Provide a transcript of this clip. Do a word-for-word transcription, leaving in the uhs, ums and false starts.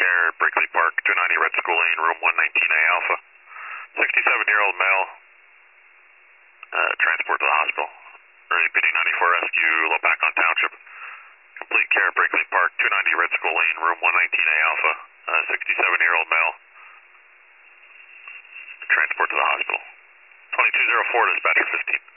care, Brinkley Park, two ninety Red School Lane, room one nineteen A Alpha. sixty-seven-year-old male, uh, transport to the hospital. Early P D ninety-four Rescue, Lopakon Township. Complete care, Brinkley Park, two ninety Red School Lane, room one nineteen A Alpha. Uh, sixty-seven-year-old male. Transport to the hospital. twenty-two oh four, dispatcher fifteen.